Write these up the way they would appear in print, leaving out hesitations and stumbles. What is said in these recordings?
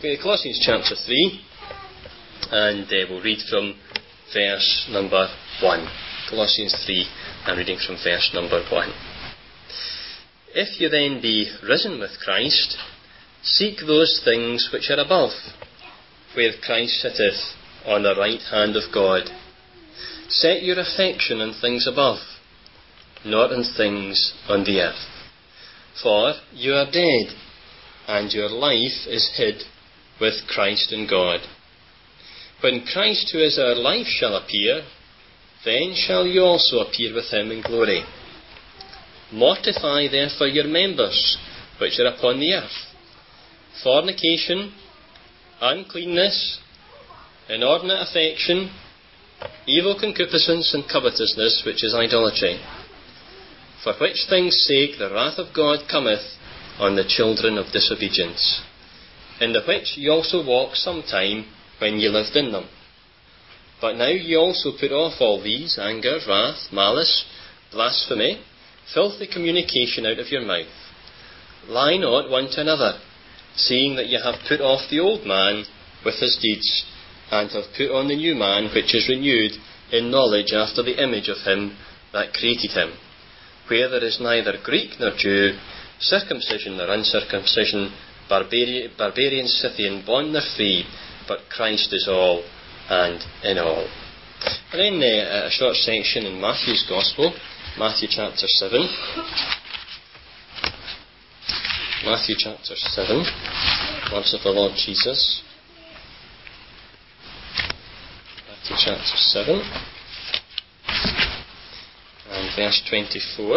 Colossians chapter 3, and we'll read from verse number 1. Colossians 3, I'm reading from verse number 1. If you then be risen with Christ, seek those things which are above, where Christ sitteth on the right hand of God. Set your affection on things above, not on things on the earth. For you are dead, and your life is hid with Christ in God. When Christ, who is our life, shall appear, then shall you also appear with him in glory. Mortify therefore your members which are upon the earth: fornication, uncleanness, inordinate affection, evil concupiscence, and covetousness, which is idolatry. For which things' sake the wrath of God cometh on the children of disobedience, in the which ye also walked sometime when ye lived in them. But now ye also put off all these: anger, wrath, malice, blasphemy, filthy communication out of your mouth. Lie not one to another, seeing that ye have put off the old man with his deeds, and have put on the new man, which is renewed in knowledge after the image of him that created him, where there is neither Greek nor Jew, circumcision nor uncircumcision, barbarian, Scythian, bond nor free, but Christ is all and in all. And then a short section in Matthew's Gospel, Matthew chapter 7. Matthew chapter 7, words of the Lord Jesus. Matthew chapter 7 and verse 24.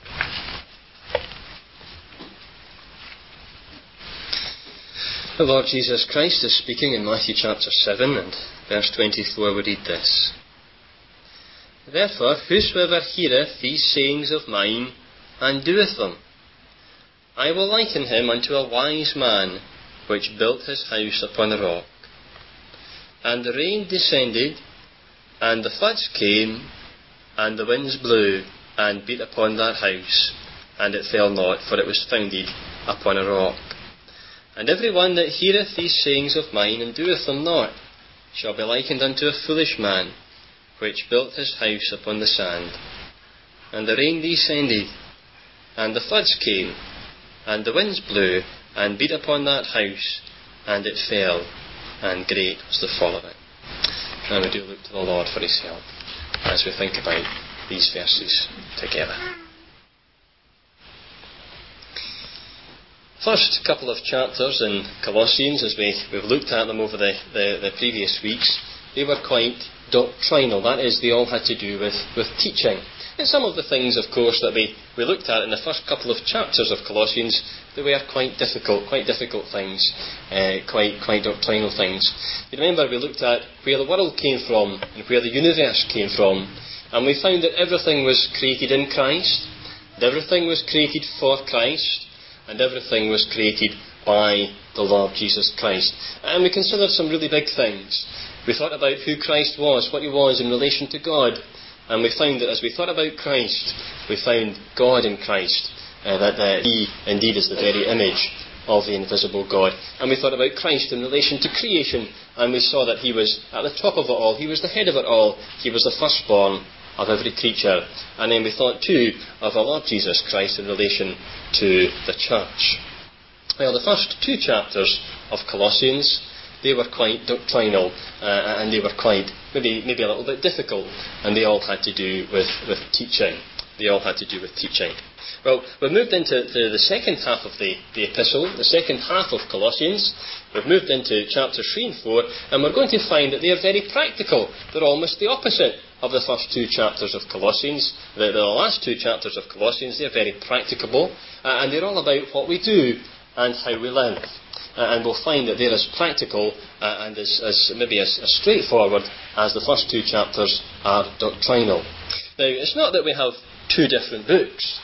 The Lord Jesus Christ is speaking in Matthew chapter 7 and verse 24. We read this: Therefore, whosoever heareth these sayings of mine, and doeth them, I will liken him unto a wise man, which built his house upon a rock. And the rain descended, and the floods came, and the winds blew, and beat upon that house, and it fell not, for it was founded upon a rock. And every one that heareth these sayings of mine, and doeth them not, shall be likened unto a foolish man, which built his house upon the sand. And the rain descended, and the floods came, and the winds blew, and beat upon that house, and it fell, and great was the fall of it. And we do look to the Lord for his help as we think about these verses together. First couple of chapters in Colossians, as we've looked at them over the previous weeks, they were quite doctrinal. That is, they all had to do with teaching. And some of the things, of course, that we looked at in the first couple of chapters of Colossians, they were quite difficult things, quite doctrinal things. You remember we looked at where the world came from and where the universe came from, and we found that everything was created in Christ, and everything was created for Christ, and everything was created by the Lord Jesus Christ. And we considered some really big things. We thought about who Christ was, what he was in relation to God. And we found that as we thought about Christ, we found God in Christ, that he indeed is the very image of the invisible God. And we thought about Christ in relation to creation, and we saw that he was at the top of it all. He was the head of it all. He was the firstborn of every creature. And then we thought too of our Lord Jesus Christ in relation to the church. Well, the first two chapters of Colossians, they were quite doctrinal, and they were quite, maybe a little bit difficult, and they all had to do with teaching. They all had to do with teaching. Well, we've moved into the second half of the epistle, the second half of Colossians. We've moved into chapters 3 and 4, and we're going to find that they are very practical. They're almost the opposite of the first two chapters of Colossians. The last two chapters of Colossians, they're very practicable, and they're all about what we do and how we live. And we'll find that they're as practical and as straightforward as the first two chapters are doctrinal. Now, it's not that we have two different books.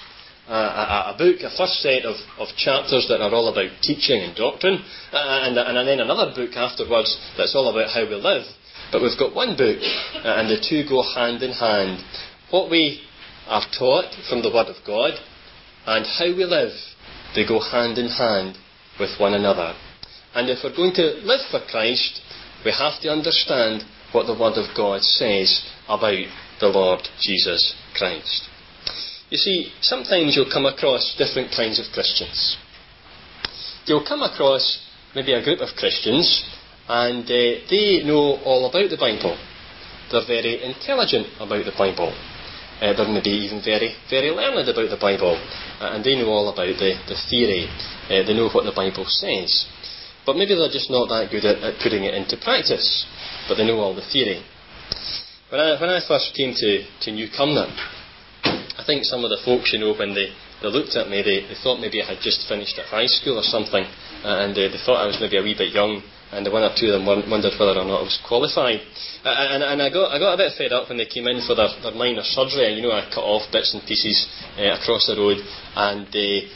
A first set of chapters that are all about teaching and doctrine, and then another book afterwards that's all about how we live. But we've got one book, and the two go hand in hand. What we are taught from the Word of God and how we live, they go hand in hand with one another. And if we're going to live for Christ, we have to understand what the Word of God says about the Lord Jesus Christ. You see, sometimes you'll come across different kinds of Christians. You'll come across maybe a group of Christians, and they know all about the Bible. They're very intelligent about the Bible. They're maybe even very, very learned about the Bible. And they know all about the theory. They know what the Bible says. But maybe they're just not that good at putting it into practice. But they know all the theory. When I first came to New Cumnock, I think some of the folks, when they looked at me, they thought maybe I had just finished at high school or something, and they thought I was maybe a wee bit young, and the one or two of them wondered whether or not I was qualified. And I got a bit fed up when they came in for their minor surgery, and I cut off bits and pieces across the road, and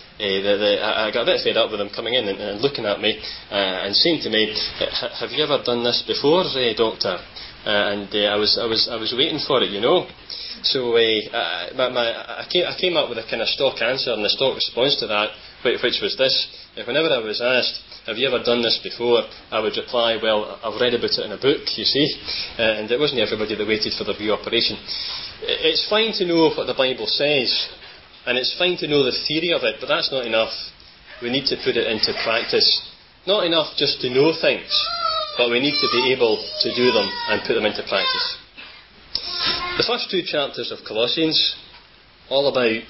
I got a bit fed up with them coming in and looking at me and saying to me, "Have you ever done this before, Doctor?" And I was waiting for it, So I came up with a kind of stock answer and a stock response to that, which was this: whenever I was asked, "Have you ever done this before?" I would reply, "Well, I've read about it in a book, you see." And it wasn't everybody that waited for the reoperation. It's fine to know what the Bible says, and it's fine to know the theory of it, but that's not enough. We need to put it into practice. Not enough just to know things, but we need to be able to do them and put them into practice. The first two chapters of Colossians, all about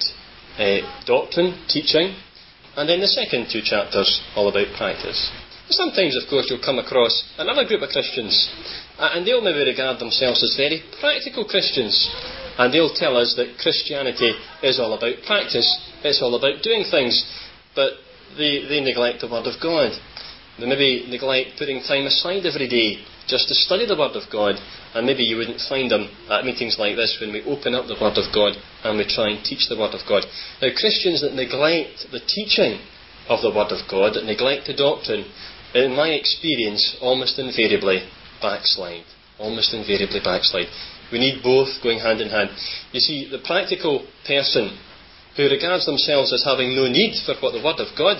doctrine, teaching, and then the second two chapters, all about practice. Sometimes, of course, you'll come across another group of Christians, and they'll maybe regard themselves as very practical Christians, and they'll tell us that Christianity is all about practice, it's all about doing things, but they neglect the Word of God. They maybe neglect putting time aside every day just to study the Word of God, and maybe you wouldn't find them at meetings like this when we open up the Word of God and we try and teach the Word of God. Now, Christians that neglect the teaching of the Word of God, that neglect the doctrine, in my experience, almost invariably backslide. Almost invariably backslide. We need both going hand in hand. You see, the practical person who regards themselves as having no need for what the Word of God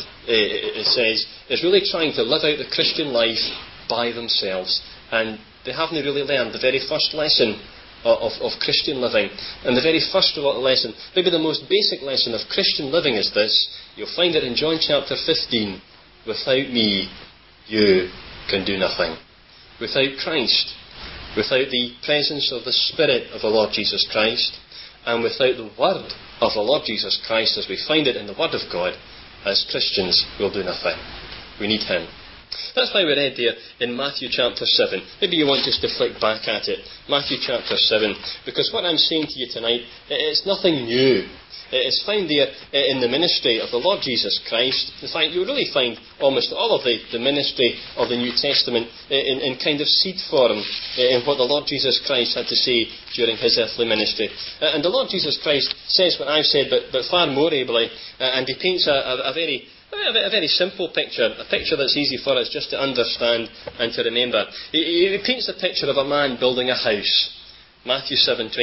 says is really trying to live out the Christian life by themselves. And they haven't really learned the very first lesson of Christian living. And the very first lesson, maybe the most basic lesson of Christian living is this. You'll find it in John chapter 15. Without me, you can do nothing. Without Christ, without the presence of the Spirit of the Lord Jesus Christ, and without the Word of the Lord Jesus Christ as we find it in the Word of God, as Christians, we'll do nothing. We need Him. That's why we read there in Matthew chapter 7. Maybe you want just to flick back at it. Matthew chapter 7. Because what I'm saying to you tonight, it's nothing new. It's found there in the ministry of the Lord Jesus Christ. In fact, you'll really find almost all of the ministry of the New Testament in kind of seed form in what the Lord Jesus Christ had to say during His earthly ministry. And the Lord Jesus Christ says what I've said, but far more ably, and He paints a very simple picture, a picture that's easy for us just to understand and to remember. He paints the picture of a man building a house. Matthew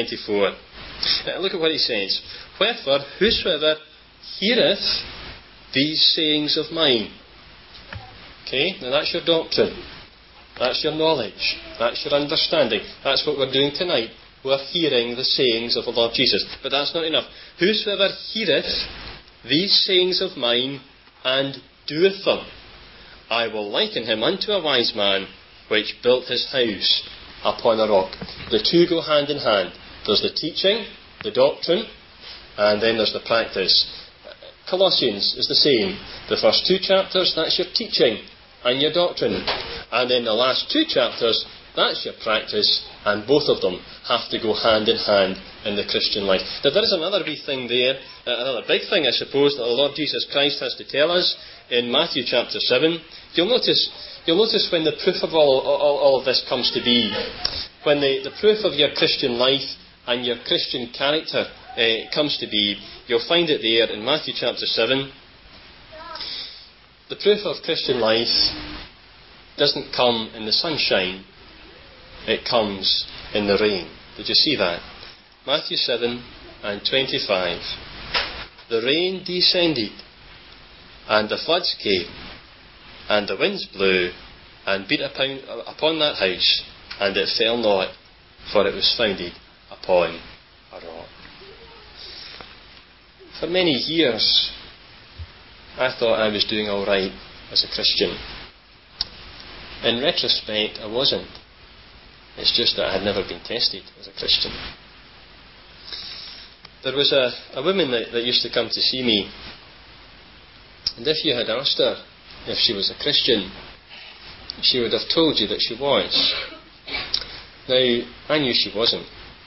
7:24. Look at what he says. Wherefore, whosoever heareth these sayings of mine. Okay, now that's your doctrine. That's your knowledge. That's your understanding. That's what we're doing tonight. We're hearing the sayings of the Lord Jesus. But that's not enough. Whosoever heareth these sayings of mine and doeth them, I will liken him unto a wise man which built his house upon a rock. The two go hand in hand. There's the teaching, the doctrine, and then there's the practice. Colossians is the same. The first two chapters, that's your teaching and your doctrine. And then the last two chapters, that's your practice, and both of them have to go hand in hand in the Christian life. Now there is another wee thing there, another big thing I suppose that the Lord Jesus Christ has to tell us in Matthew chapter 7. You'll notice when the proof of all of this comes to be, when the proof of your Christian life and your Christian character comes to be, you'll find it there in Matthew chapter 7. The proof of Christian life doesn't come in the sunshine, it comes in the rain. Did you see that? Matthew 7:25. The rain descended, and the floods came, And the winds blew, and beat upon that house, and it fell not, for it was founded upon a rock. For many years, I thought I was doing all right as a Christian. In retrospect, I wasn't. It's just that I had never been tested as a Christian. There was a woman that used to come to see me, and if you had asked her if she was a Christian, she would have told you that she was. Now, I knew she wasn't,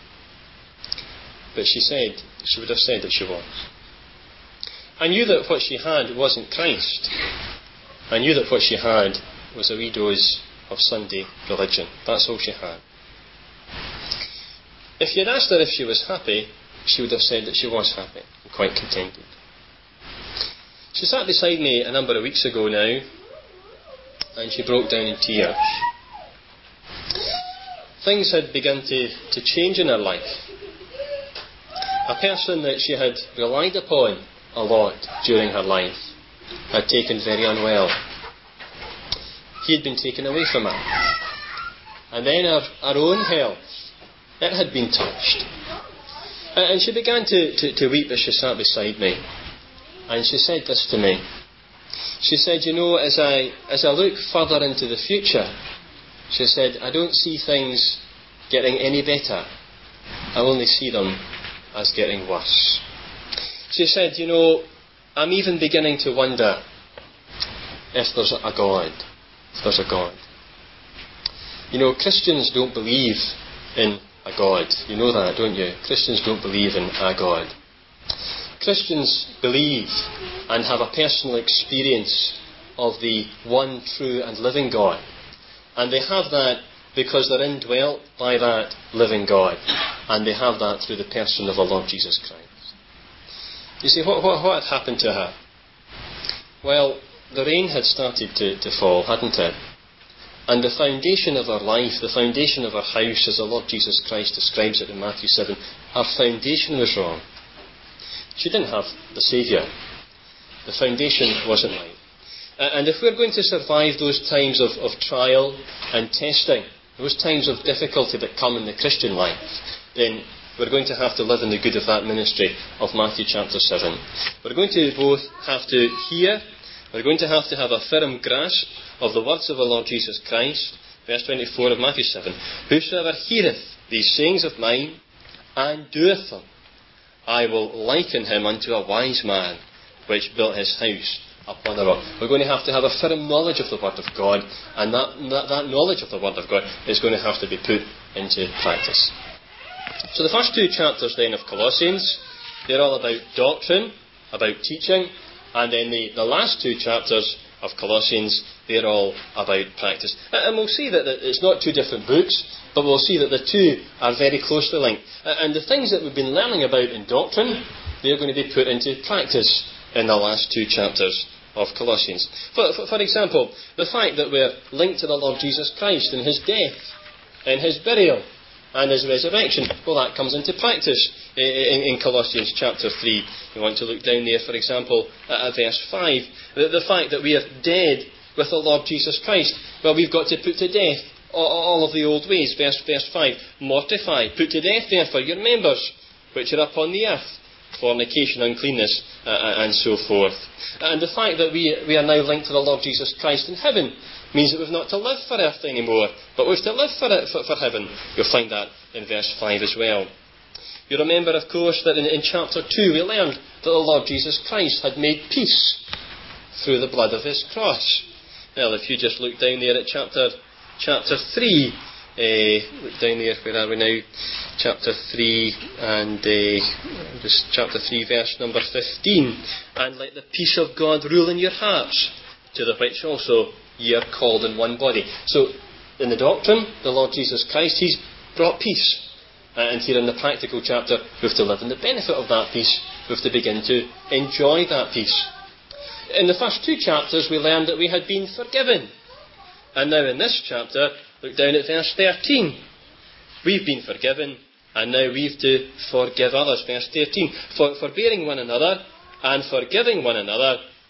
but she would have said that she was. I knew that what she had wasn't Christ. I knew that what she had was a wee dose of Sunday religion. That's all she had. If you had asked her if she was happy, she would have said that she was happy and quite contented. She sat beside me a number of weeks ago now, and she broke down in tears. Things had begun to change in her life. A person that she had relied upon a lot during her life had taken very unwell. He had been taken away from her. And then her own health, it had been touched. And she began to weep as she sat beside me. And she said this to me. She said, you know, as I look further into the future, she said, I don't see things getting any better. I only see them as getting worse. She said, you know, I'm even beginning to wonder if there's a God. If there's a God. You know, Christians don't believe in a God. You know that, don't you? Christians don't believe in a God. Christians believe and have a personal experience of the one true and living God. And they have that because they're indwelt by that living God. And they have that through the person of our Lord Jesus Christ. You see, what had happened to her? Well, the rain had started to fall, hadn't it? And the foundation of her life, the foundation of her house, as the Lord Jesus Christ describes it in Matthew 7, her foundation was wrong. She didn't have the Saviour. The foundation wasn't right. And if we're going to survive those times of trial and testing, those times of difficulty that come in the Christian life, then we're going to have to live in the good of that ministry of Matthew chapter 7. We're going to both have to hear, we're going to have a firm grasp of the words of the Lord Jesus Christ. Verse 24 of Matthew 7. Whosoever heareth these sayings of mine, and doeth them, I will liken him unto a wise man, which built his house upon a rock. We're going to have a firm knowledge of the Word of God, and that knowledge of the Word of God is going to have to be put into practice. So the first two chapters then of Colossians, they're all about doctrine, about teaching, and then the last two chapters of Colossians, they're all about practice. And we'll see that it's not two different books, but we'll see that the two are very closely linked. And the things that we've been learning about in doctrine, they're going to be put into practice in the last two chapters of Colossians. For example, the fact that we're linked to the Lord Jesus Christ and His death and His burial and His resurrection, well, that comes into practice in Colossians chapter 3. We want to look down there, for example, at verse 5. The fact that we are dead with the Lord Jesus Christ. Well, we've got to put to death all of the old ways. Verse 5. Mortify, put to death therefore your members which are upon the earth, fornication, uncleanness, and so forth. And the fact that we are now linked to the Lord Jesus Christ in heaven means that we've not to live for earth anymore, but we've to live for heaven. You'll find that in verse 5 as well. You remember, of course, that in chapter 2 we learned that the Lord Jesus Christ had made peace through the blood of His cross. Well, if you just look down there at chapter 3, look down there, where are we now? Chapter 3 and just chapter 3 verse number 15. And let the peace of God rule in your hearts, to the which also ye are called in one body. So, in the doctrine, the Lord Jesus Christ, He's brought peace. And here in the practical chapter, we have to live in the benefit of that peace. We have to begin to enjoy that peace. In the first two chapters, we learned that we had been forgiven. And now in this chapter, look down at verse 13. We've been forgiven, and now we've to forgive others. Verse 13. Forbearing one another, and forgiving one another,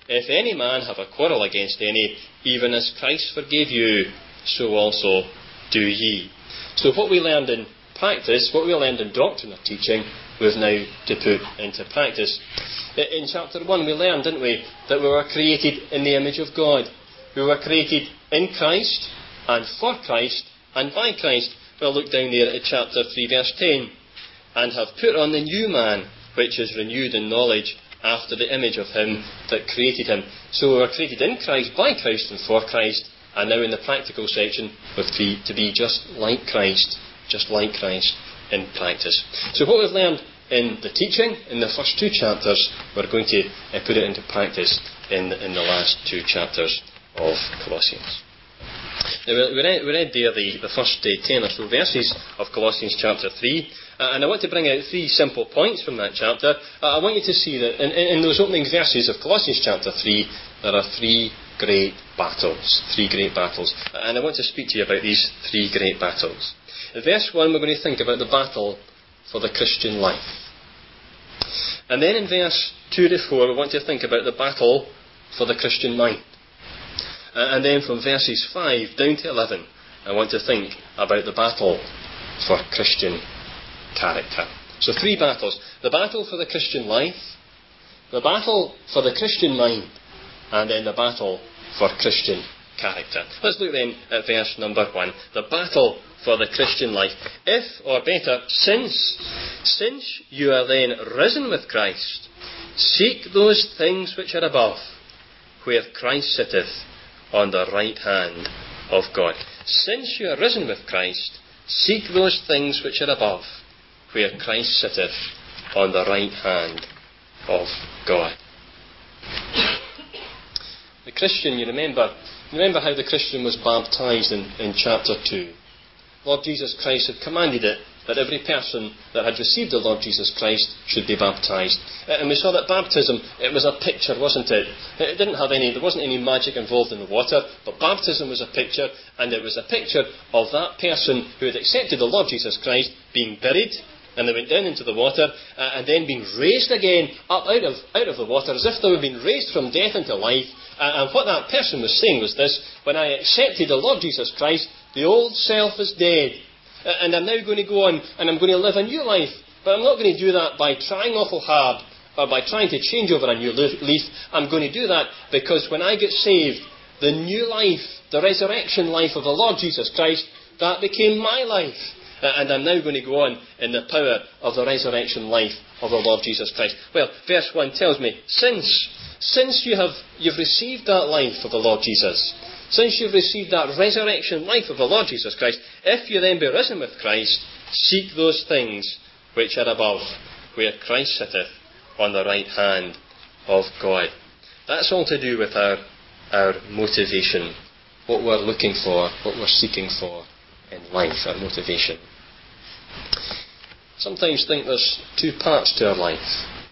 if any man have a quarrel against any, even as Christ forgave you, so also do ye. So what we learned in practice, what we learned in doctrine or teaching, we've now to put into practice. In chapter 1 we learned, didn't we, that we were created in the image of God. We were created in Christ, and for Christ, and by Christ. We'll look down there at chapter 3 verse 10. And have put on the new man, which is renewed in knowledge, after the image of him that created him. So we were created in Christ, by Christ, and for Christ. And now in the practical section, we're to be just like Christ in practice. So what we've learned in the teaching, in the first 2 chapters, we're going to put it into practice in the last 2 chapters of Colossians. Now, we read there the first 10 or so verses of Colossians chapter 3, and I want to bring out 3 simple points from that chapter. I want you to see that in those opening verses of Colossians chapter 3, there are 3 great battles. 3 great battles. And I want to speak to you about these 3 great battles. In verse 1, we're going to think about the battle for the Christian life. And then in verse 2 to 4, we want to think about the battle for the Christian mind. And then from verses 5 down to 11, I want to think about the battle for Christian character. So 3 battles. The battle for the Christian life, the battle for the Christian mind, and then the battle for Christian character. Let's look then at verse number 1. The battle for the Christian life. If, or better, since you are then risen with Christ, seek those things which are above, where Christ sitteth on the right hand of God. Since you are risen with Christ, seek those things which are above, where Christ sitteth on the right hand of God. The Christian, you remember how the Christian was baptised in chapter 2. Lord Jesus Christ had commanded it, that every person that had received the Lord Jesus Christ should be baptised. And we saw that baptism, it was a picture, wasn't it? There wasn't any magic involved in the water, but baptism was a picture, and it was a picture of that person who had accepted the Lord Jesus Christ being buried, and they went down into the water, and then being raised again up out of the water, as if they were being raised from death into life. And what that person was saying was this: when I accepted the Lord Jesus Christ, the old self is dead. And I'm now going to go on and I'm going to live a new life. But I'm not going to do that by trying awful hard or by trying to change over a new leaf. I'm going to do that because when I get saved, the new life, the resurrection life of the Lord Jesus Christ, that became my life. And I'm now going to go on in the power of the resurrection life of the Lord Jesus Christ. Well, verse 1 tells me, since you've received that life of the Lord Jesus, since you've received that resurrection life of the Lord Jesus Christ, if you then be risen with Christ, seek those things which are above, where Christ sitteth on the right hand of God. That's all to do with our motivation, what we're looking for, what we're seeking for in life, our motivation. Sometimes think there's 2 parts to our life.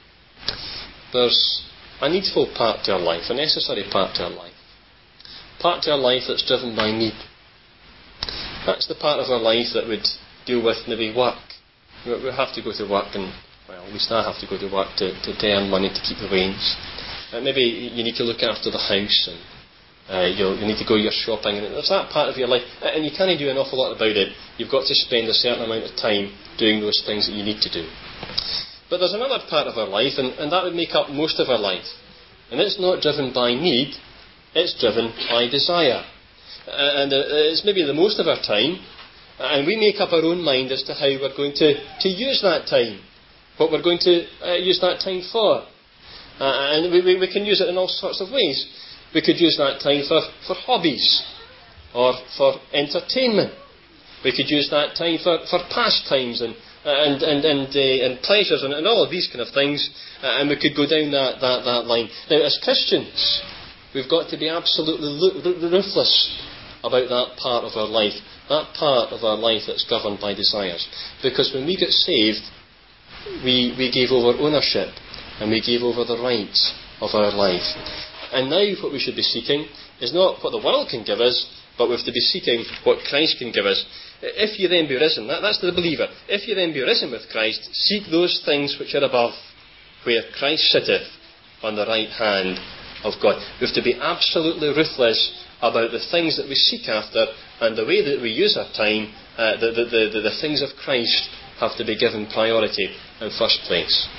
There's a needful part to our life, a necessary part to our life. Part to our life that's driven by need. That's the part of our life that would deal with maybe work. We have to go to work, and at least I have to go to work to earn money to keep the wage. Maybe you need to look after the house, and you need to go your shopping, and there's that part of your life, and you can't do an awful lot about it. You've got to spend a certain amount of time doing those things that you need to do. But there's another part of our life, and that would make up most of our life. And it's not driven by need. It's driven by desire. And it's maybe the most of our time. And we make up our own mind as to how we're going to use that time. What we're going to use that time for. And we can use it in all sorts of ways. We could use that time for hobbies. Or for entertainment. We could use that time for pastimes and pleasures and all of these kind of things. And we could go down that line. Now, as Christians, we've got to be absolutely ruthless about that part of our life. That part of our life that's governed by desires. Because when we get saved, we gave over ownership and we gave over the rights of our life. And now what we should be seeking is not what the world can give us, but we have to be seeking what Christ can give us. If you then be risen, that's the believer. If you then be risen with Christ, seek those things which are above, where Christ sitteth on the right hand of God. We have to be absolutely ruthless about the things that we seek after, and the way that we use our time. The things of Christ have to be given priority in first place.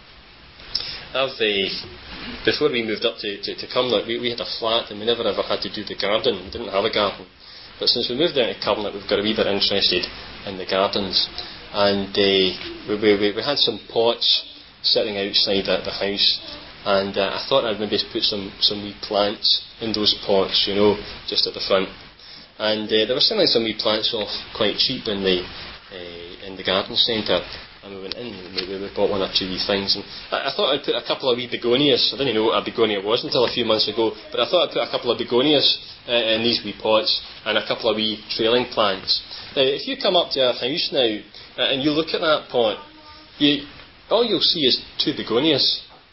Before we moved up to Cumnock, we had a flat, and we never ever had to do the garden. We didn't have a garden. But since we moved down to Cumnock, we've got a wee bit interested in the gardens. And we had some pots sitting outside the house, and I thought I'd maybe put some wee plants in those pots, just at the front. And they were selling some wee plants off quite cheap in the garden centre. And we went in and we bought one or two wee things. And I thought I'd put a couple of wee begonias. I didn't know what a begonia was until a few months ago, but I thought I'd put a couple of begonias in these wee pots and a couple of wee trailing plants. Now, if you come up to our house now and you look at that pot, all you'll see is two begonias.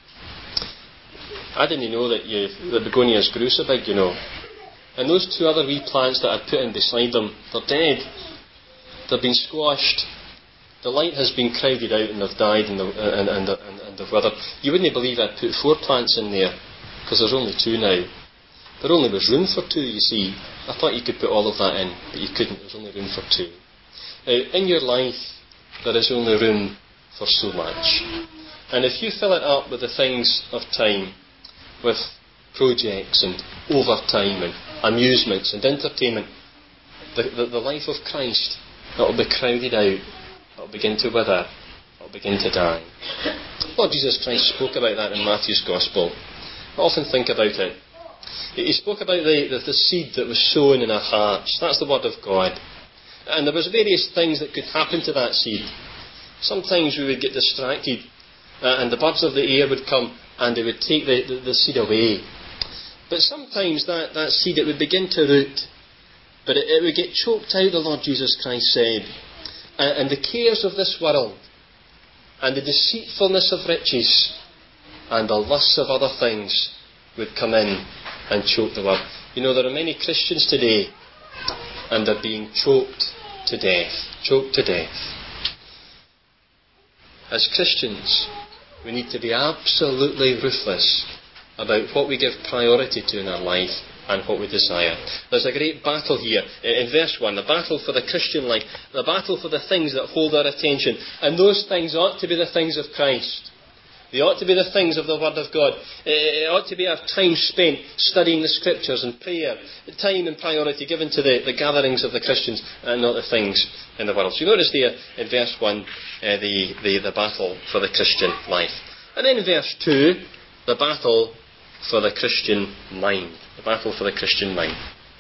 I didn't know that the begonias grew so big, And those two other wee plants that I'd put in beside them, they're dead. They've been squashed. The light has been crowded out and they've died and they've withered. You wouldn't believe I'd put 4 plants in there, because there's only 2 now. There only was room for 2, you see. I thought you could put all of that in, but you couldn't. There's only room for 2. Now, in your life, there is only room for so much. And if you fill it up with the things of time, with projects and overtime and amusements and entertainment, the life of Christ, it'll be crowded out. It'll begin to wither. It'll begin to die. Lord Jesus Christ spoke about that in Matthew's Gospel. I often think about it. He spoke about the seed that was sown in our hearts. That's the Word of God. And there was various things that could happen to that seed. Sometimes we would get distracted, and the birds of the air would come and they would take the seed away. But sometimes that seed, it would begin to root, but it would get choked out, the Lord Jesus Christ said. And the cares of this world, and the deceitfulness of riches, and the lusts of other things would come in and choke the word. There are many Christians today, and they're being choked to death. Choked to death. As Christians, we need to be absolutely ruthless about what we give priority to in our life and what we desire. There's a great battle here in verse 1, the battle for the Christian life, the battle for the things that hold our attention, and those things ought to be the things of Christ. They ought to be the things of the Word of God. It ought to be our time spent studying the Scriptures and prayer, the time and priority given to the gatherings of the Christians and not the things in the world. So you notice there in verse 1 the battle for the Christian life. And then in verse 2, the battle for the Christian mind. The battle for the Christian mind.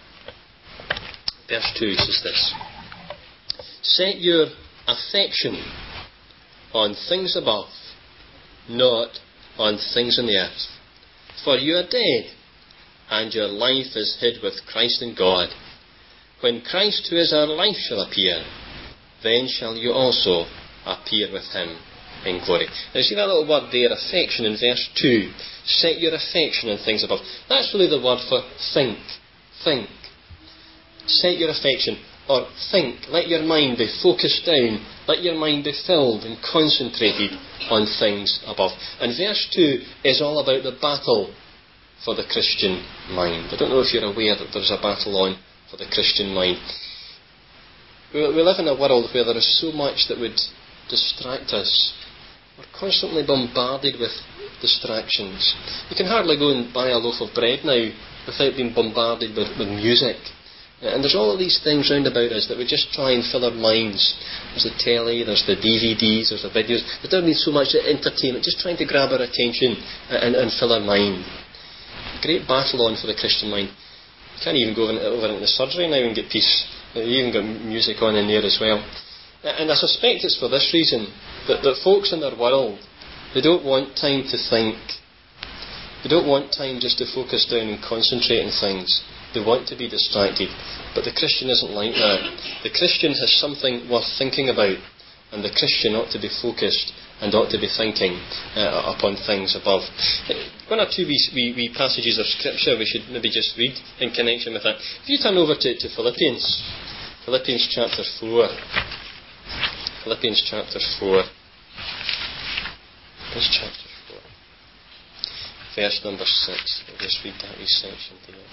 Verse 2 says this: Set your affection on things above, not on things on the earth. For you are dead, and your life is hid with Christ in God. When Christ, who is our life, shall appear, then shall you also appear with him in glory. Now see that little word there, affection, in verse 2. Set your affection on things above. That's really the word for think. Think. Set your affection, or think. Let your mind be focused down. Let your mind be filled and concentrated on things above. And verse 2 is all about the battle for the Christian mind. I don't know if you're aware that there's a battle on for the Christian mind. We live in a world where there is so much that would distract us. We're constantly bombarded with distractions. You can hardly go and buy a loaf of bread now without being bombarded with music. And there's all of these things round about us that we just try and fill our minds. There's the telly, there's the DVDs, there's the videos. There doesn't need so much entertainment, just trying to grab our attention and fill our mind. A great battle on for the Christian mind. You can't even go over into the surgery now and get peace. You even got music on in there as well. And I suspect it's for this reason, that folks in their world, they don't want time to think. They don't want time just to focus down and concentrate on things. They want to be distracted. But the Christian isn't like that. The Christian has something worth thinking about, and the Christian ought to be focused and ought to be thinking upon things above. One or two wee passages of Scripture we should maybe just read in connection with that. If you turn over to Philippians chapter 4. Philippians chapter 4. This chapter 4. verse number 6. We'll just read that wee section there.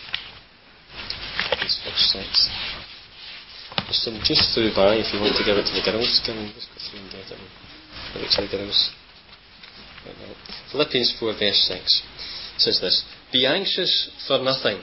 These first 6. Just through by, if you want to give it to the girls, just go through and get it and give it to the girls. Right now. Philippians 4 verse 6 says this: Be anxious for nothing,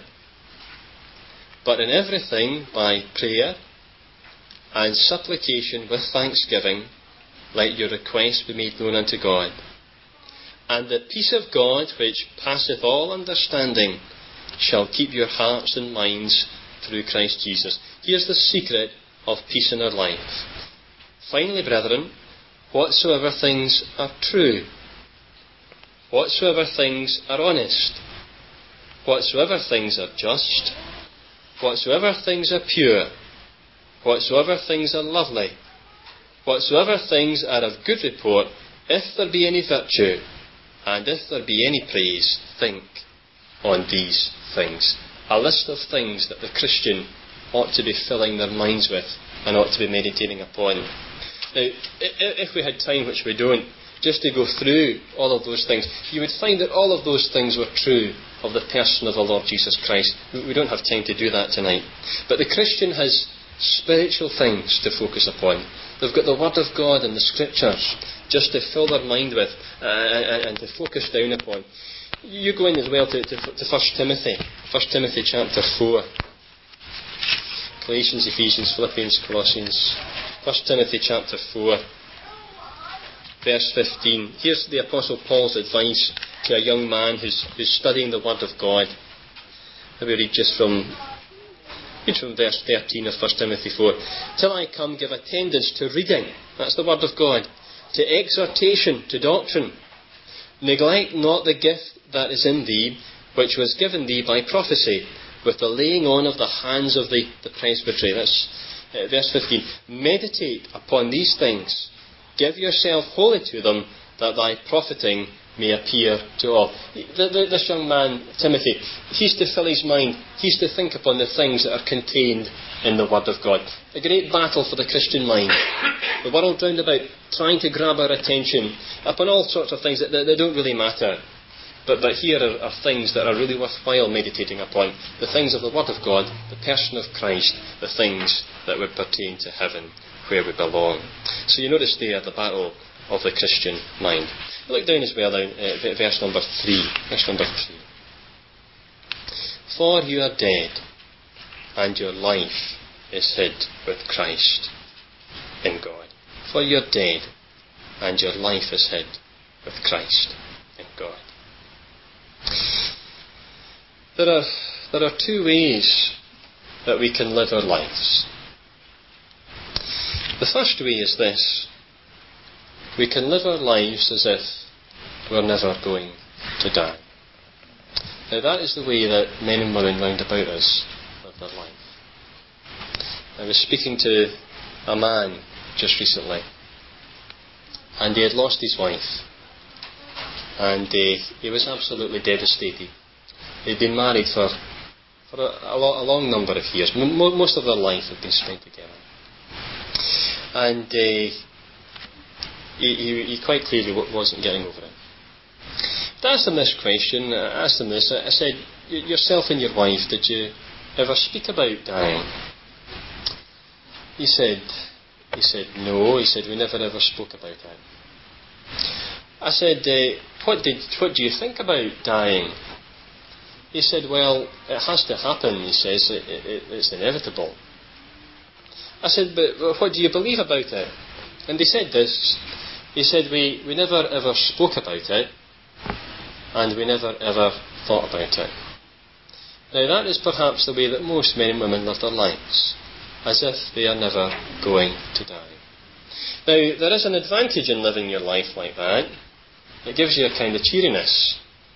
but in everything by prayer and supplication with thanksgiving, let your requests be made known unto God. And the peace of God, which passeth all understanding, shall keep your hearts and minds through Christ Jesus. Here's the secret of peace in our life. Finally, brethren, whatsoever things are true, whatsoever things are honest, whatsoever things are just, whatsoever things are pure, whatsoever things are lovely, whatsoever things are of good report, if there be any virtue, and if there be any praise, think on these things. A list of things that the Christian ought to be filling their minds with and ought to be meditating upon. Now, if we had time, which we don't, just to go through all of those things, you would find that all of those things were true of the person of the Lord Jesus Christ. We don't have time to do that tonight. But the Christian has spiritual things to focus upon. They've got the Word of God and the Scriptures just to fill their mind with and to focus down upon. You go in as well to 1 Timothy. 1 Timothy chapter 4. Galatians, Ephesians, Philippians, Colossians. 1 Timothy chapter 4. Verse 15. Here's the Apostle Paul's advice to a young man who's studying the Word of God. Let me read just from verse 13 of 1 Timothy 4. Till I come, give attendance to reading. That's the Word of God. To exhortation, to doctrine. Neglect not the gift that is in thee, which was given thee by prophecy, with the laying on of the hands of the presbytery. That's verse 15. Meditate upon these things. Give yourself wholly to them, that thy profiting may appear to all. This young man, Timothy, he's to fill his mind. He's to think upon the things that are contained in the Word of God. A great battle for the Christian mind. The world round about trying to grab our attention upon all sorts of things that don't really matter. But here are things that are really worthwhile meditating upon. The things of the Word of God, the person of Christ, the things that would pertain to heaven, where we belong. So you notice there the battle of the Christian mind. Look down as well, verse number 3. Verse number 3. For you are dead, and your life is hid with Christ in God. For you are dead, and your life is hid with Christ in God. There are two ways that we can live our lives. The first way is this. We can live our lives as if we're never going to die. Now that is the way that men and women round about us live their life. I was speaking to a man just recently, and he had lost his wife, and he was absolutely devastated. They'd been married for a long number of years. Most of their life had been spent together. And he quite clearly wasn't getting over it. I asked him this question. I asked him this. I said, yourself and your wife, did you ever speak about dying? He said, no. He said, we never ever spoke about it. I said, what do you think about dying? He said, well, it has to happen. He says, it's inevitable. I said, but what do you believe about it? And he said this. He said, we never ever spoke about it, and we never ever thought about it. Now that is perhaps the way that most men and women live their lives, as if they are never going to die. Now, there is an advantage in living your life like that. It gives you a kind of cheeriness.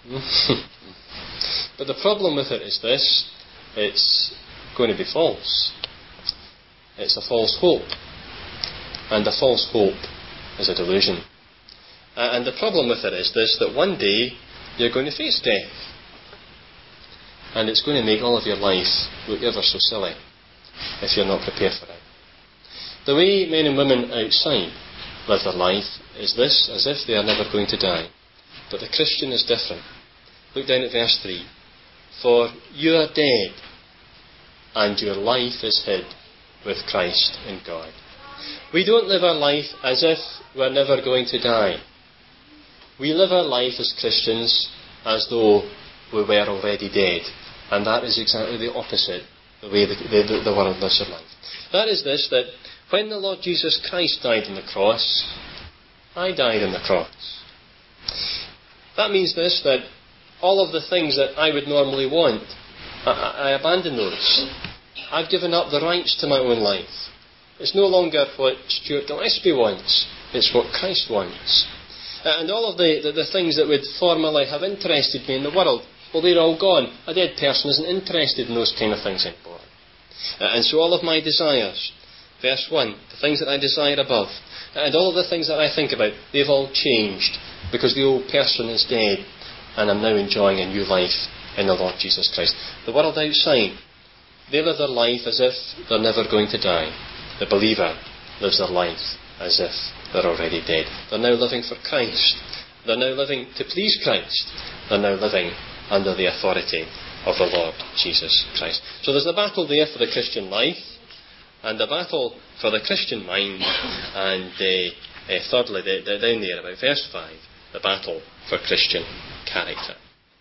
But the problem with it is this: it's going to be false. It's a false hope. And a false hope is a delusion. And the problem with it is this, that one day you're going to face death. And it's going to make all of your life look ever so silly if you're not prepared for it. The way men and women outside live their life is this, as if they are never going to die. But the Christian is different. Look down at verse 3. For you are dead, and your life is hid with Christ in God. We don't live our life as if we're never going to die. We live our life as Christians as though we were already dead. And that is exactly the opposite, the way the world lives their life. That is this, that when the Lord Jesus Christ died on the cross, I died on the cross. That means this, that all of the things that I would normally want, I abandon those. I've given up the rights to my own life. It's no longer what Stuart Gillespie wants, it's what Christ wants. And all of the things that would formerly have interested me in the world, well, they're all gone. A dead person isn't interested in those kind of things anymore. And so all of my desires, verse 1, the things that I desire above, and all of the things that I think about, they've all changed, because the old person is dead, and I'm now enjoying a new life in the Lord Jesus Christ. The world outside, they live their life as if they're never going to die. The believer lives their life as if they're already dead. They're now living for Christ. They're now living to please Christ. They're now living under the authority of the Lord Jesus Christ. So there's the battle there for the Christian life, and the battle for the Christian mind, and thirdly, down there about verse 5, the battle for Christian character.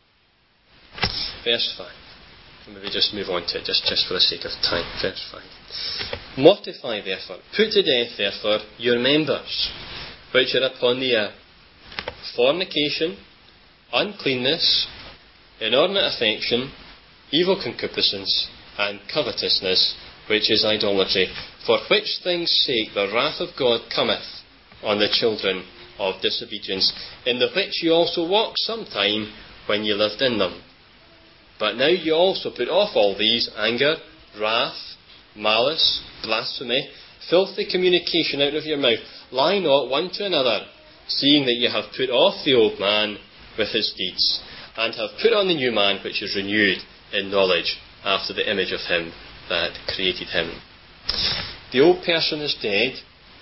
Verse 5. Maybe just move on to it, just for the sake of time. Verse 5. Mortify, therefore, put to death, therefore, your members, which are upon the earth: fornication, uncleanness, inordinate affection, evil concupiscence, and covetousness, which is idolatry, for which things' sake the wrath of God cometh on the children of disobedience, in the which you also walked sometime when you lived in them. But now you also put off all these: anger, wrath, malice, blasphemy, filthy communication out of your mouth. Lie not one to another, seeing that you have put off the old man with his deeds, and have put on the new man, which is renewed in knowledge after the image of him that created him. The old person is dead,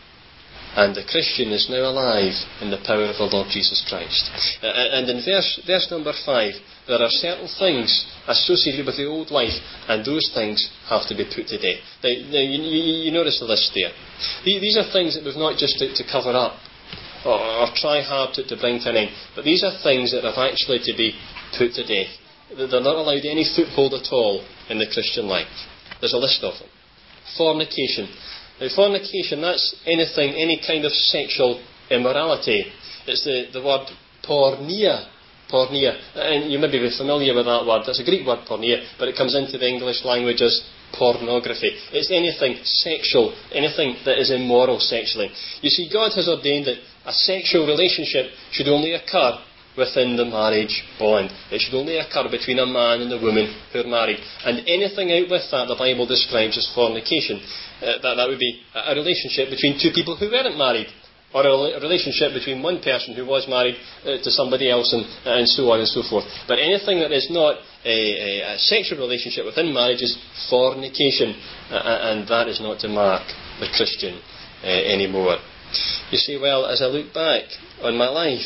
and the Christian is now alive in the power of the Lord Jesus Christ. And in verse number 5, there are certain things associated with the old life, and those things have to be put to death. Now you notice the list there. These are things that we've not just to cover up or try hard to bring to an end, but these are things that have actually to be put to death. They're not allowed any foothold at all in the Christian life. There's a list of them. Fornication. Now, fornication, that's anything, any kind of sexual immorality. It's the word porneia. Porneia. And you may be familiar with that word. That's a Greek word, porneia, but it comes into the English language as pornography. It's anything sexual, anything that is immoral sexually. You see, God has ordained that a sexual relationship should only occur within the marriage bond. It should only occur between a man and a woman who are married. And anything out with that, the Bible describes as fornication. That would be a relationship between two people who weren't married, or a relationship between one person who was married to somebody else, and so on and so forth. But anything that is not a sexual relationship within marriage is fornication, and that is not to mark the Christian anymore. You see, well, as I look back on my life,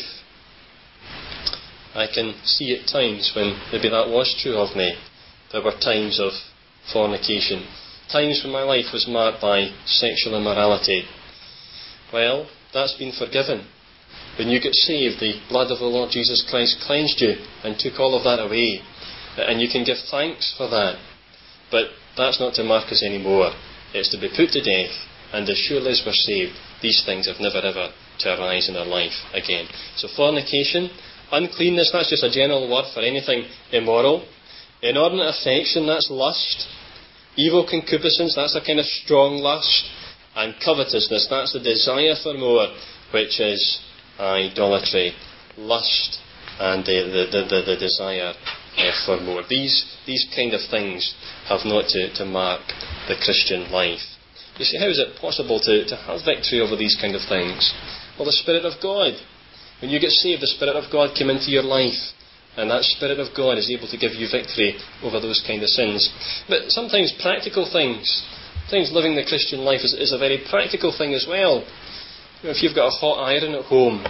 I can see at times when maybe that was true of me. There were times of fornication, times when my life was marked by sexual immorality. Well, that's been forgiven. When you get saved, the blood of the Lord Jesus Christ cleansed you and took all of that away. And you can give thanks for that. But that's not to mark us anymore. It's to be put to death, and as surely as we're saved, these things have never ever to arise in our life again. So fornication, uncleanness, that's just a general word for anything immoral. Inordinate affection, that's lust. Evil concupiscence, that's a kind of strong lust. And covetousness, that's the desire for more, which is idolatry. Lust and the desire for more. These kind of things have not to mark the Christian life. You see, how is it possible to have victory over these kind of things? Well, the Spirit of God. When you get saved, the Spirit of God came into your life, and that Spirit of God is able to give you victory over those kind of sins. But sometimes practical things living the Christian life is a very practical thing as well. You know, if you've got a hot iron at home,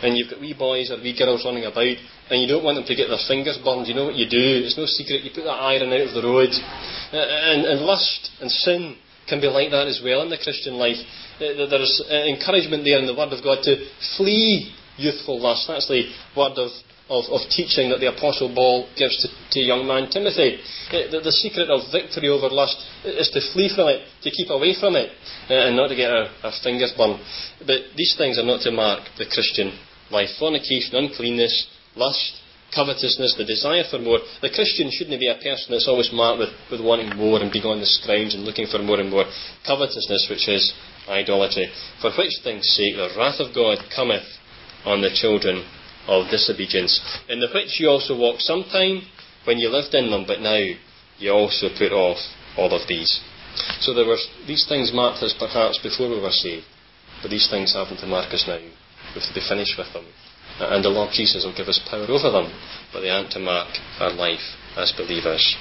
and you've got wee boys or wee girls running about, and you don't want them to get their fingers burned, you know what you do? It's no secret, you put that iron out of the road. And lust and sin can be like that as well in the Christian life. There's encouragement there in the Word of God to flee youthful lust. That's the word of teaching that the Apostle Paul gives to young man Timothy. The secret of victory over lust is to flee from it, to keep away from it, and not to get our fingers burned. But these things are not to mark the Christian life. Fornication, uncleanness, lust, covetousness, the desire for more. The Christian shouldn't be a person that's always marked with wanting more and being on the scrounge and looking for more and more. Covetousness, which is idolatry. For which things' sake the wrath of God cometh on the children of disobedience, in the which you also walked sometime when you lived in them, but now you also put off all of these. So there were these things marked us perhaps before we were saved, but these things happen to mark us now. We have to be finished with them, and the Lord Jesus will give us power over them, but they aren't to mark our life as believers.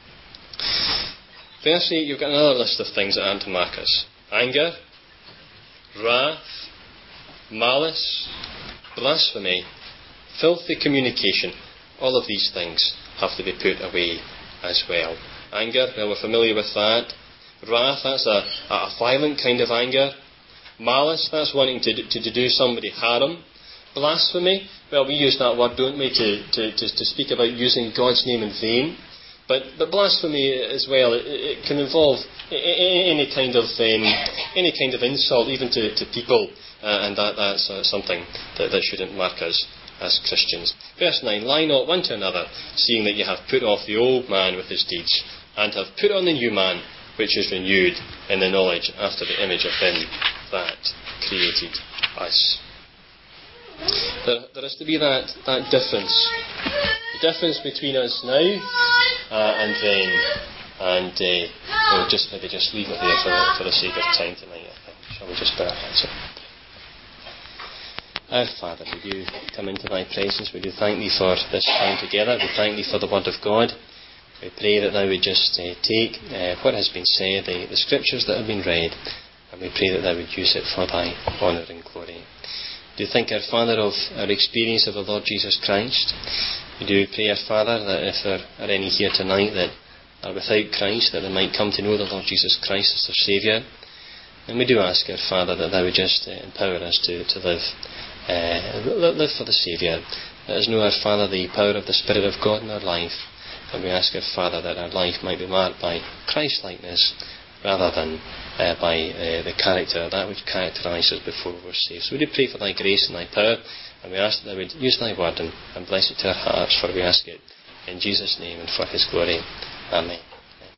Verse 8, you've got another list of things that aren't to mark us: anger, wrath, malice, blasphemy, filthy communication. All of these things have to be put away as well. Anger, well, we're familiar with that. Wrath, that's a violent kind of anger. Malice, that's wanting to do somebody harm. Blasphemy, well, we use that word, don't we, to speak about using God's name in vain. But blasphemy as well, it can involve any kind of insult, even to people, and that's something that shouldn't mark us as Christians. Verse 9, lie not one to another, seeing that you have put off the old man with his deeds, and have put on the new man, which is renewed in the knowledge after the image of him that created us. There is to be that difference. The difference between us now and then. And we'll just leave it there for the sake of time tonight, I think. Shall we just bow our heads up? Our Father, would you come into thy presence? Would you thank thee for this time together? We thank thee for the word of God. We pray that thou would just take what has been said, the scriptures that have been read, and we pray that thou would use it for thy honour and glory. Do you think, our Father, of our experience of the Lord Jesus Christ? We do pray, our Father, that if there are any here tonight that are without Christ, that they might come to know the Lord Jesus Christ as their Saviour. And we do ask, our Father, that thou would just empower us to live for the Saviour. Let us know, our Father, the power of the Spirit of God in our life. And we ask, our Father, that our life might be marked by Christ-likeness rather than by the character, that which characterised us before we were saved. So we do pray for thy grace and thy power, and we ask that thou would use thy word and bless it to our hearts, for we ask it in Jesus' name and for his glory. Amen.